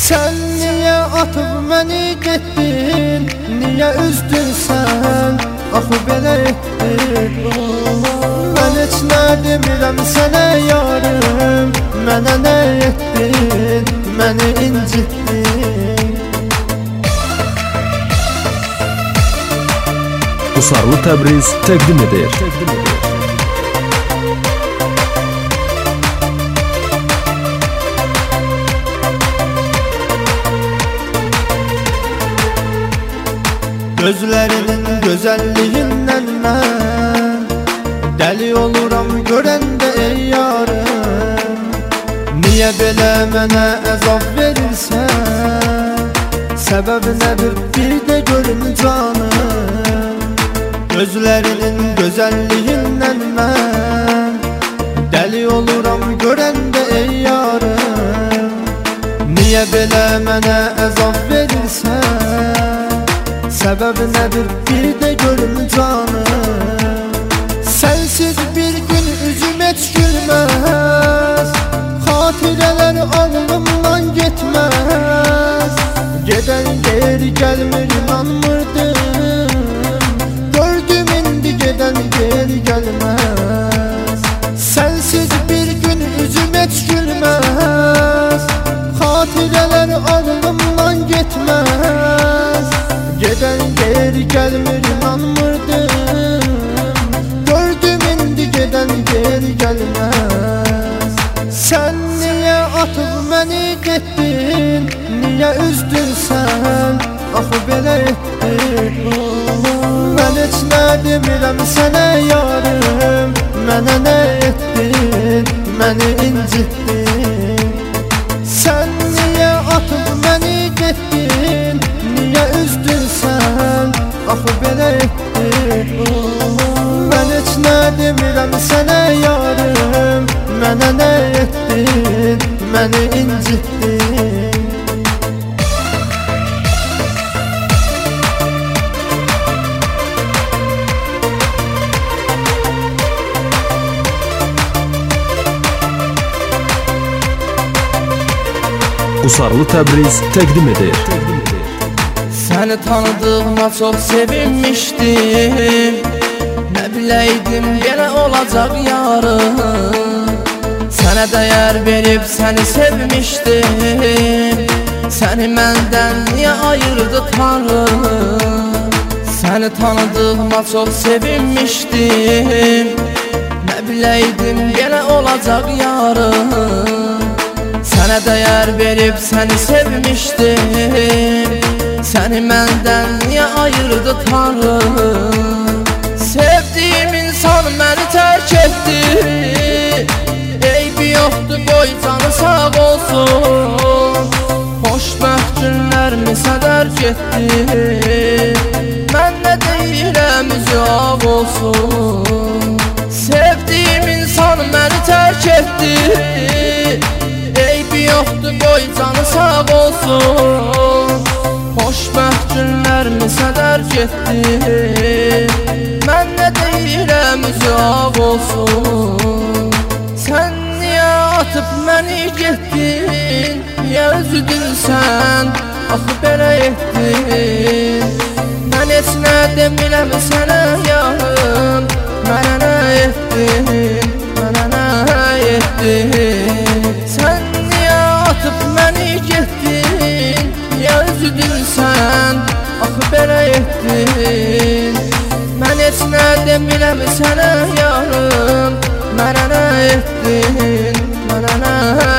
Sen niye atıp beni getdin, niye üzdün sen, axı belə etdin. Mən heç nə demirəm sənə yarım, mənə nə etdin, məni incitdin. Qusarlı Təbriz təqdim edir. Gözlərinin gözəlliyindən mən dəli oluram görəndə ey yarım. Niyə belə mənə əzab verirsən, səbəb nədir bir də görüm canım. Gözlərinin gözəlliyindən mən dəli oluram görəndə ey yarım. Niyə belə mənə əzab verirsən, səbəb nədir bir də görüm canım. Sənsiz bir gün üzüm heç gülməz, xatirələr ağlımdan getməz. Gedən geri gəlmir inanmırdım, gördüm indi gedən geri gəlməz. Sənsiz bir gün üzüm heç gülməz, xatirələr ağlımdan getməz. Gedən geri gəlmir inanmırdım, gördüm indi gedən geri gəlməz. Sən niyə atıp məni getdin, niyə üzdün sən, axı belə etdin. Mən heç nə demirəm sənə yarım, mənə nə etdin, məni incitdin. Sən niyə atıp məni getdin, niyə üzdün sən, axı belə etdin. Mən heç nə demirəm sənə yarım, mənə nə etdin, məni incitdin. Qusarlı Təbriz təqdim edir. Səni tanıdığıma çox sevinmişdim, nə biləydim yenə olacaq yarım. Sənə dəyər verib səni sevmişdim, səni məndən niyə ayırdı Tanrım. Səni tanıdığıma çox sevinmişdim, nə biləydim yenə olacaq yarım. Sənə dəyər verib səni sevmişdim, səni məndən niyə ayırdı Tanrım. Sevdiyim insan məni tərk etdi, eybi yoxdur qoy canı sağ olsun. Xoşbəxt günlərimi sədər getdi, mən nə deyirəm üzü ağ olsun. Sevdiyim insan məni tərk etdi, eybi yoxdur qoy canı sağ olsun. Xoşbəxt günlərimi sədər getdi, mən nə deyirəm üzü ağ olsun. Sən niyə atıp məni getdin, niyə üzüdün sən, axı belə etdin. Mən heç nə demirəm sənə yarım, mənə nə etdin, mənə nə etdin. Sən niyə atıp məni getdin, niyə üzüdün sən, axı belə etdin. Mən heç nə demirəm sənə yarım, mənə nə etdin, mənə nə